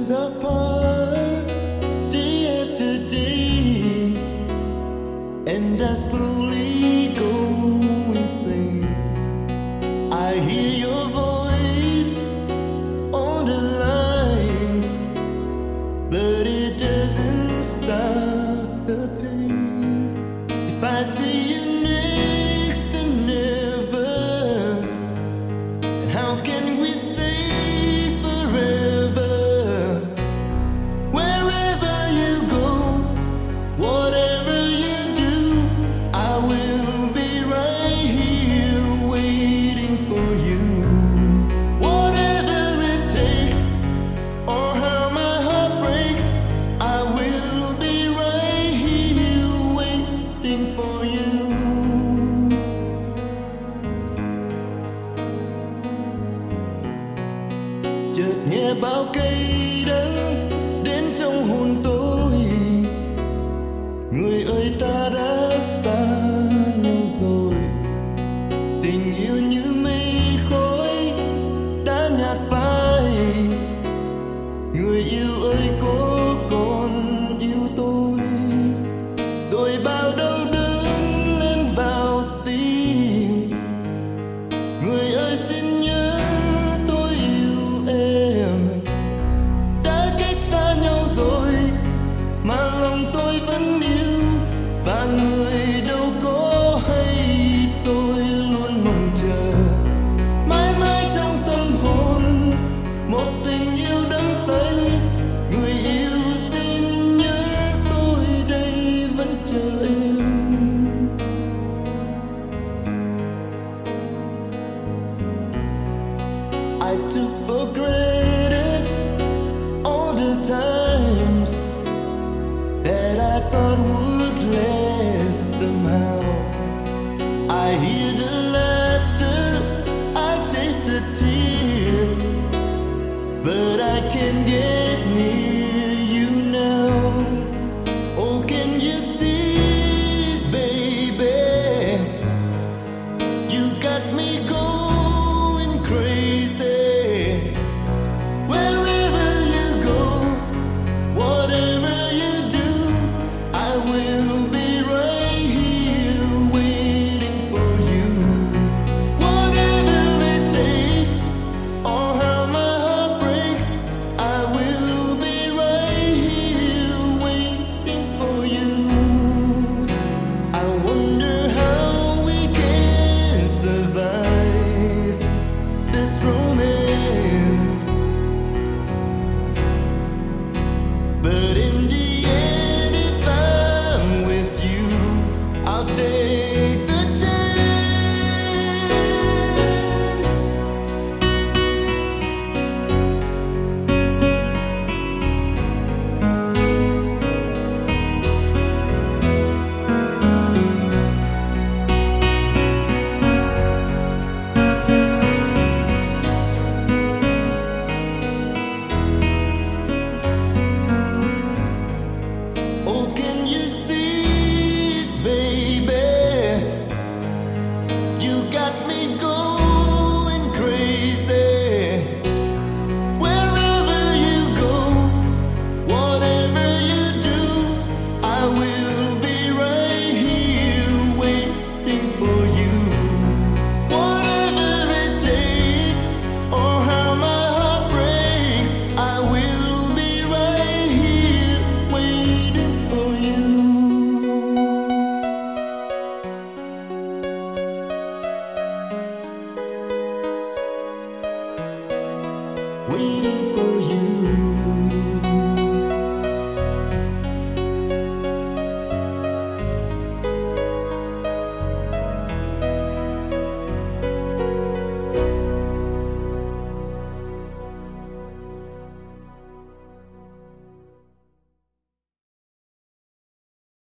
us apart day after day, and I slowly go insane. I hear your voice on the line, but it doesn't stop the pain. If I see you next to never, how can we say forever? Wherever you go, whatever you do, I will be right here waiting for you. Whatever it takes, or how my heart breaks, I will be right here waiting for you. Chợt nghe bao cây đắng đến trong hồn tôi, người ơi ta đã xa nhau rồi. Tình yêu như mây khói đã nhạt phai, người yêu ơi có còn yêu tôi? Rồi bao đau đớn lên vào tim, người ơi xin nhớ tôi yêu em. Đã cách xa nhau rồi mà lòng tôi vẫn yêu, và người đâu có hay tôi luôn mong chờ. Mãi mãi trong tâm hồn một tình yêu đắm say, người yêu xin nhớ tôi đây vẫn chờ em. I took for granted all the times that I thought would last somehow. I hear the laughter, I taste the tears, but I can't get near you now. Oh, can you see it, baby? You got me going crazy. Wherever you go, whatever you do, I will be right here waiting for you. Whatever it takes, or how my heart breaks, I will be right here waiting for you. I wonder how we can survive this romance, but in the end, if I'm with you, I'll take the chance. Oh, can you see it, baby? You got me going crazy. Wherever you go, whatever you do, I will be right here waiting for you. Whatever it takes, or how my heart breaks, I will be right here waiting for you. Waiting for